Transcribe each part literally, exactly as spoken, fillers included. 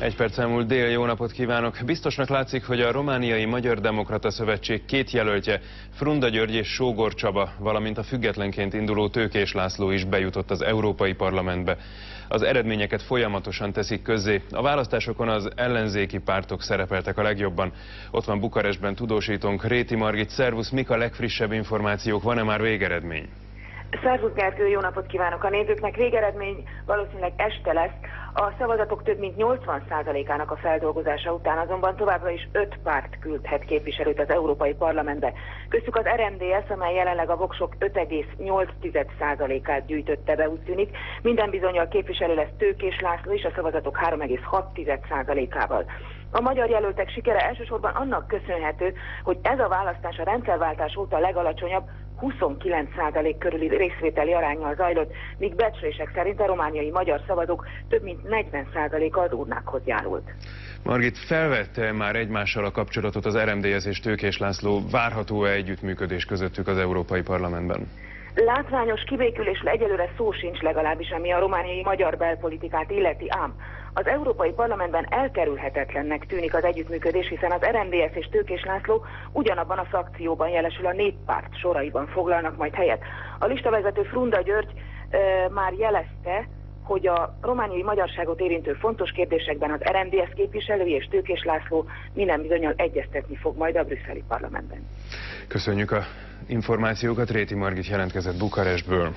Egy perc elmúlt dél, jó napot kívánok! Biztosnak látszik, hogy a romániai Magyar Demokrata Szövetség két jelöltje, Frunda György és Sógor Csaba, valamint a függetlenként induló Tőkés László is bejutott az Európai Parlamentbe. Az eredményeket folyamatosan teszik közzé. A választásokon az ellenzéki pártok szerepeltek a legjobban. Ott van Bukarestben tudósítónk Réti Margit. Szervusz, mik a legfrissebb információk? Van-e már végeredmény? Szervusz Gergő, jó napot kívánok a nézőknek! Végeredmény valószínűleg este lesz. A szavazatok több mint nyolcvan százalékának a feldolgozása után azonban továbbra is öt párt küldhet képviselőt az Európai Parlamentbe. Köztük az er em dé es, amely jelenleg a voksok öt egész nyolc százalékát gyűjtötte be, úgy tűnik. Minden bizonnyal képviselő lesz Tőkés László is, a szavazatok három egész hat százalékával. A magyar jelöltek sikere elsősorban annak köszönhető, hogy ez a választás a rendszerváltás óta legalacsonyabb, huszonkilenc százalék körüli részvételi aránnyal zajlott, míg becslések szerint a romániai magyar szavazók több mint negyven százaléka az urnákhoz járult. Margit, felvette már egymással a kapcsolatot az er em dé es és Tőkés László? Várható-e együttműködés közöttük az Európai Parlamentben? Látványos kibékülésről egyelőre szó sincs, legalábbis ami a romániai magyar belpolitikát illeti, ám az Európai Parlamentben elkerülhetetlennek tűnik az együttműködés, hiszen az er em dé es és Tőkés László ugyanabban a frakcióban, jelesül a Néppárt soraiban foglalnak majd helyet. A listavezető Frunda György e, már jelezte, hogy a romániai magyarságot érintő fontos kérdésekben az er em dé es képviselői és Tőkés László minden bizonnyal egyeztetni fog majd a brüsszeli parlamentben. Köszönjük a információkat, Réti Margit jelentkezett Bukarestből.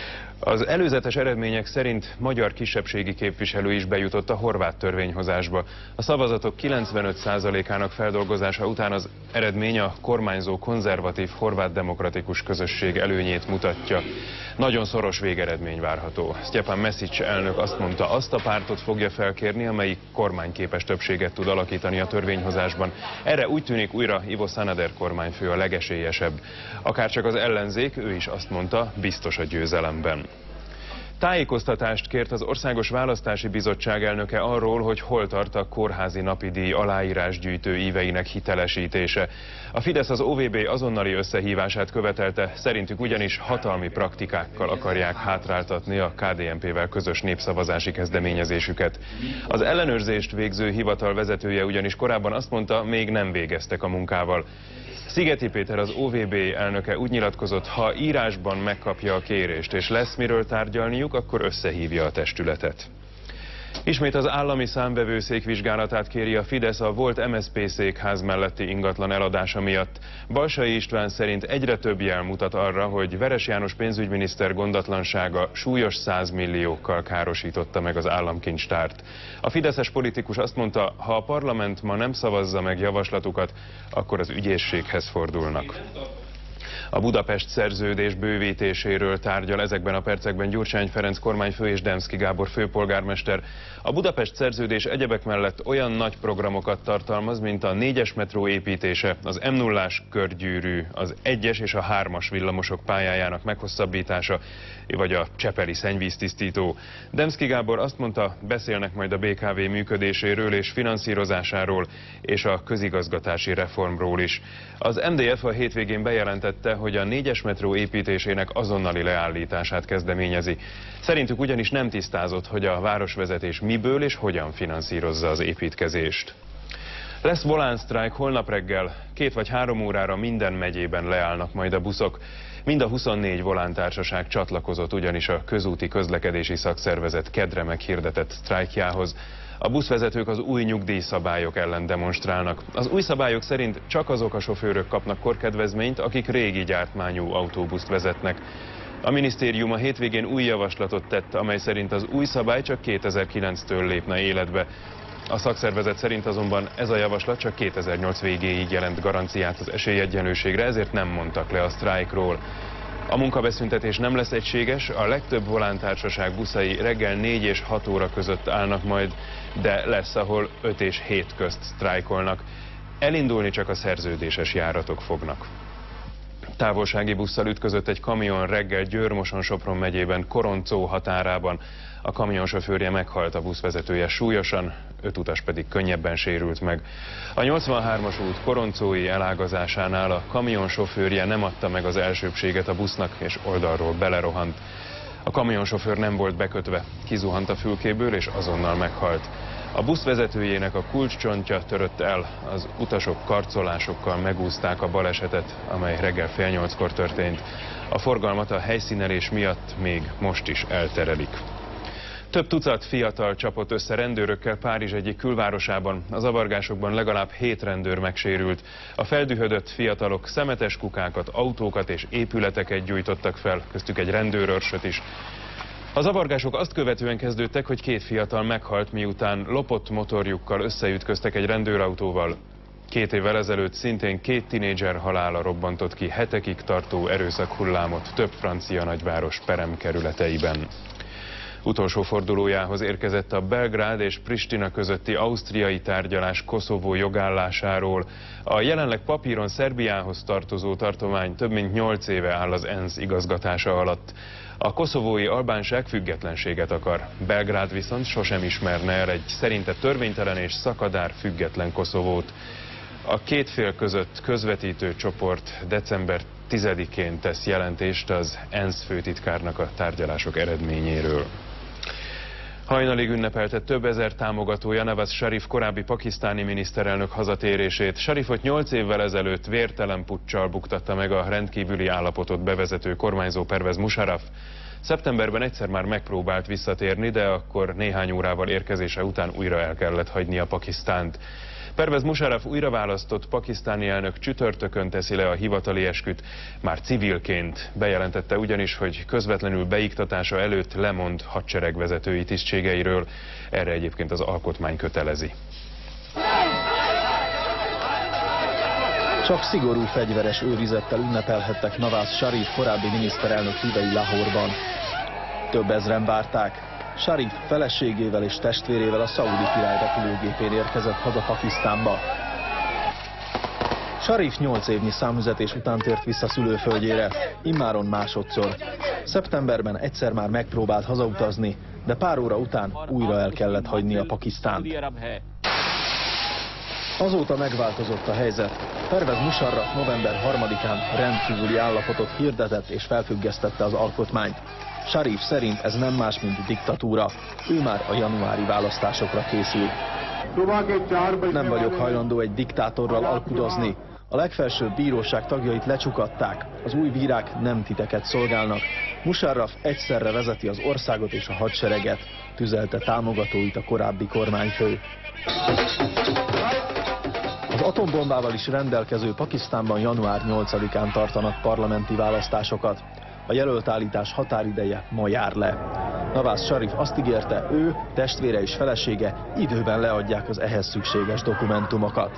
Az előzetes eredmények szerint magyar kisebbségi képviselő is bejutott a horvát törvényhozásba. A szavazatok kilencvenöt százalékának feldolgozása után az eredmény a kormányzó konzervatív horvát demokratikus közösség előnyét mutatja. Nagyon szoros végeredmény várható. Stjepan Mesic elnök azt mondta, azt a pártot fogja felkérni, amelyik kormányképes többséget tud alakítani a törvényhozásban. Erre úgy tűnik újra Ivo Sanader kormányfő a legesélyesebb. Akárcsak az ellenzék, ő is azt mondta, biztos a győzelemben. Tájékoztatást kért az Országos Választási Bizottság elnöke arról, hogy hol tart a kórházi napidíj aláírásgyűjtő íveinek hitelesítése. A Fidesz az o vé bé azonnali összehívását követelte, szerintük ugyanis hatalmi praktikákkal akarják hátráltatni a ká dé en pé-vel közös népszavazási kezdeményezésüket. Az ellenőrzést végző hivatal vezetője ugyanis korábban azt mondta, még nem végeztek a munkával. Szigeti Péter, az o vé bé elnöke úgy nyilatkozott, ha írásban megkapja a kérést és lesz miről tárgyalniuk, akkor összehívja a testületet. Ismét az állami számvevőszék vizsgálatát kéri a Fidesz a volt em es zé pé székház melletti ingatlan eladása miatt. Balsai István szerint egyre több jel mutat arra, hogy Veres János pénzügyminiszter gondatlansága súlyos százmilliókkal károsította meg az államkincstárt. A fideszes politikus azt mondta, ha a parlament ma nem szavazza meg javaslatukat, akkor az ügyészséghez fordulnak. A Budapest szerződés bővítéséről tárgyal ezekben a percekben Gyurcsány Ferenc kormányfő és Demszky Gábor főpolgármester. A Budapest szerződés egyebek mellett olyan nagy programokat tartalmaz, mint a négyes metró építése, az em nullás körgyűrű, az egyes és a hármas villamosok pályájának meghosszabbítása, vagy a csepeli szennyvíztisztító. Demszky Gábor azt mondta, beszélnek majd a bé ká vé működéséről és finanszírozásáról, és a közigazgatási reformról is. Az em dé ef a hétvégén bejelentette, hogy a négyes metró építésének azonnali leállítását kezdeményezi. Szerintük ugyanis nem tisztázott, hogy a városvezetés miből és hogyan finanszírozza az építkezést. Lesz volánsztrájk holnap reggel, két vagy három órára minden megyében leállnak majd a buszok. Mind a huszonnégy volántársaság csatlakozott ugyanis a közúti közlekedési szakszervezet kedre meghirdetett sztrájkjához. A buszvezetők az új nyugdíjszabályok ellen demonstrálnak. Az új szabályok szerint csak azok a sofőrök kapnak korkedvezményt, akik régi gyártmányú autóbuszt vezetnek. A minisztérium a hétvégén új javaslatot tett, amely szerint az új szabály csak kétezer-kilenctől lépne életbe. A szakszervezet szerint azonban ez a javaslat csak kétezer-nyolc végéig jelent garanciát az esélyegyenlőségre, ezért nem mondtak le a sztrájkról. A munkabeszüntetés nem lesz egységes, a legtöbb volántársaság buszai reggel négy és hat óra között állnak majd, de lesz, ahol öt és hét közt sztrájkolnak. Elindulni csak a szerződéses járatok fognak. Távolsági busszal ütközött egy kamion reggel Győr-Moson-Sopron megyében Koroncó határában. A kamionsofőrje meghalt, a buszvezetője súlyosan, öt utas pedig könnyebben sérült meg. A nyolcvanhármas út koroncói elágazásánál a kamionsofőrje nem adta meg az elsőbbséget a busznak, és oldalról belerohant. A kamionsofőr nem volt bekötve, kizuhant a fülkéből és azonnal meghalt. A busz vezetőjének a kulcscsontja törött el, az utasok karcolásokkal megúzták a balesetet, amely reggel fél nyolckor történt. A forgalmat a helyszínelés miatt még most is elterelik. Több tucat fiatal csapott össze rendőrökkel Párizs egyik külvárosában. A zavargásokban legalább hét rendőr megsérült. A feldühödött fiatalok szemetes kukákat, autókat és épületeket gyújtottak fel, köztük egy rendőrőrsöt is. A zavargások azt követően kezdődtek, hogy két fiatal meghalt, miután lopott motorjukkal összeütköztek egy rendőrautóval. Két évvel ezelőtt szintén két tinédzser halála robbantott ki hetekig tartó erőszakhullámot több francia nagyváros peremkerületeiben. Utolsó fordulójához érkezett a Belgrád és Pristina közötti ausztriai tárgyalás Koszovó jogállásáról. A jelenleg papíron Szerbiához tartozó tartomány több mint nyolc éve áll az ENSZ igazgatása alatt. A koszovói albánság függetlenséget akar. Belgrád viszont sosem ismerne el egy szerinte törvénytelen és szakadár független Koszovót. A két fél között közvetítő csoport december tizedikén tesz jelentést az ENSZ főtitkárnak a tárgyalások eredményéről. Hajnalig ünnepelte több ezer támogatója Nawaz Sharif korábbi pakisztáni miniszterelnök hazatérését. Sharifot nyolc évvel ezelőtt vértelen puccsal buktatta meg a rendkívüli állapotot bevezető kormányzó Pervez Musharraf. Szeptemberben egyszer már megpróbált visszatérni, de akkor néhány órával érkezése után újra el kellett hagynia Pakisztánt. Pervez Musharraf újraválasztott pakisztáni elnök csütörtökön teszi le a hivatali esküt, már civilként. Bejelentette ugyanis, hogy közvetlenül beiktatása előtt lemond hadseregvezetői tisztségeiről. Erre egyébként az alkotmány kötelezi. Csak szigorú fegyveres őrizettel ünnepelhettek Nawaz Sharif korábbi miniszterelnök hívei Lahorban. Több ezren várták. Sharif feleségével és testvérével a szaudi király repülőgépén érkezett haza Pakisztánba. Sharif nyolc évnyi számüzetés után tért vissza szülőföldjére, immáron másodszor. Szeptemberben egyszer már megpróbált hazautazni, de pár óra után újra el kellett hagynia Pakisztánt. Azóta megváltozott a helyzet. Pervez Musharraf november harmadikán rendkívüli állapotot hirdetett és felfüggesztette az alkotmányt. Sharif szerint ez nem más, mint diktatúra. Ő már a januári választásokra készül. Nem vagyok hajlandó egy diktátorral alkudozni. A legfelsőbb bíróság tagjait lecsukatták. Az új bírák nem titeket szolgálnak. Musharraf egyszerre vezeti az országot és a hadsereget, tüzelte támogatóit a korábbi kormányfő. Az atombombával is rendelkező Pakisztánban január nyolcadikán tartanak parlamenti választásokat. A jelöltállítás határideje ma jár le. Nawaz Sharif azt ígérte, ő, testvére és felesége időben leadják az ehhez szükséges dokumentumokat.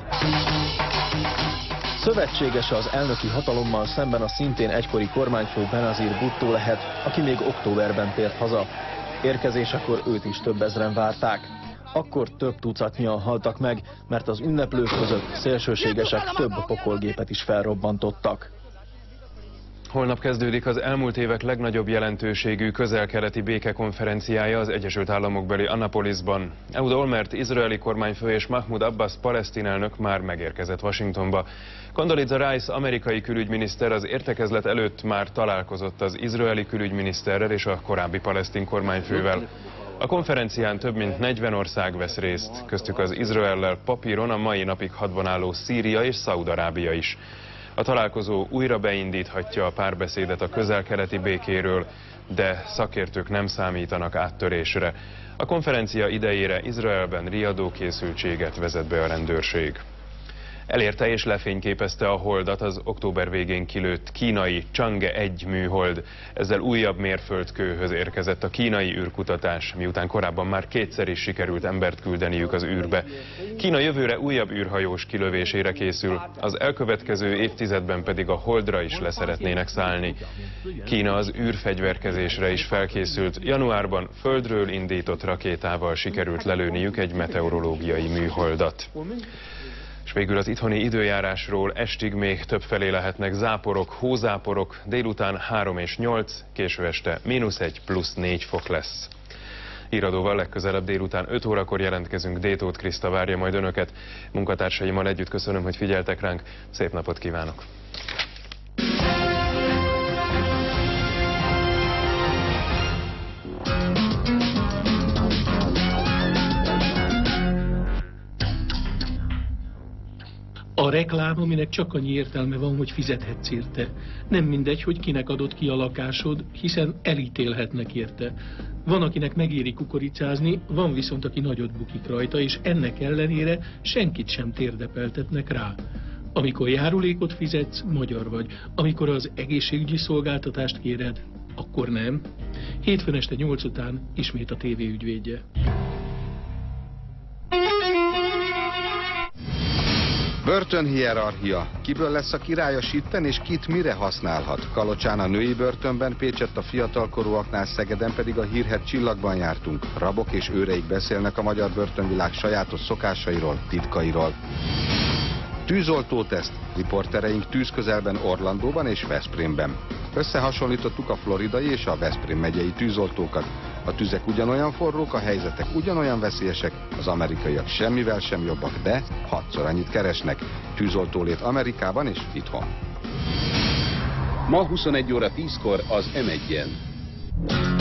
Szövetségese az elnöki hatalommal szemben a szintén egykori kormányfő Benazir Bhutto lehet, aki még októberben tért haza. Érkezésekor őt is több ezren várták. Akkor több tucatnyian haltak meg, mert az ünneplők között szélsőségesek több pokolgépet is felrobbantottak. Holnap kezdődik az elmúlt évek legnagyobb jelentőségű közel-keleti békekonferenciája az Egyesült Államokbeli Annapolisban. Ehud Olmert izraeli kormányfő és Mahmoud Abbas palesztin elnök már megérkezett Washingtonba. Condoleezza Rice amerikai külügyminiszter az értekezlet előtt már találkozott az izraeli külügyminiszterrel és a korábbi palesztin kormányfővel. A konferencián több mint negyven ország vesz részt, köztük az Izraellel papíron a mai napig hadban álló Szíria és Szaúd-Arábia is. A találkozó újra beindíthatja a párbeszédet a közel-keleti békéről, de szakértők nem számítanak áttörésre. A konferencia idejére Izraelben riadó készültséget vezet be a rendőrség. Elérte és lefényképezte a holdat az október végén kilőtt kínai Chang'e egy műhold. Ezzel újabb mérföldkőhöz érkezett a kínai űrkutatás, miután korábban már kétszer is sikerült embert küldeniük az űrbe. Kína jövőre újabb űrhajós kilövésére készül, az elkövetkező évtizedben pedig a holdra is leszeretnének szállni. Kína az űrfegyverkezésre is felkészült. Januárban földről indított rakétával sikerült lelőniük egy meteorológiai műholdat. És végül az itthoni időjárásról: estig még többfelé lehetnek záporok, hózáporok, délután három és nyolc, késő este mínusz egy plusz négy fok lesz. Híradóval legközelebb délután öt órakor jelentkezünk, Détóth Kriszta várja majd önöket. Munkatársaimmal együtt köszönöm, hogy figyeltek ránk, szép napot kívánok! A reklám, aminek csak annyi értelme van, hogy fizethetsz érte. Nem mindegy, hogy kinek adott ki a lakásod, hiszen elítélhetnek érte. Van, akinek megéri kukoricázni, van viszont, aki nagyot bukik rajta, és ennek ellenére senkit sem térdepeltetnek rá. Amikor járulékot fizetsz, magyar vagy. Amikor az egészségügyi szolgáltatást kéred, akkor nem. Hétfőn este nyolc után ismét a tévé ügyvédje. Börtönhierarchia. Kiből lesz a királya sitten, és kit mire használhat? Kalocsán a női börtönben, Pécsett a fiatalkorúaknál, Szegeden pedig a hírhedt Csillagban jártunk. Rabok és őreik beszélnek a magyar börtönvilág sajátos szokásairól, titkairól. Tűzoltóteszt. Riportereink tűzközelben Orlandóban és Veszprémben. Összehasonlítottuk a floridai és a Veszprém megyei tűzoltókat. A tüzek ugyanolyan forrók, a helyzetek ugyanolyan veszélyesek, az amerikaiak semmivel sem jobbak, de hatszor annyit keresnek. Tűzoltólét Amerikában és itthon. Ma huszonegy óra tízkor az em egyen.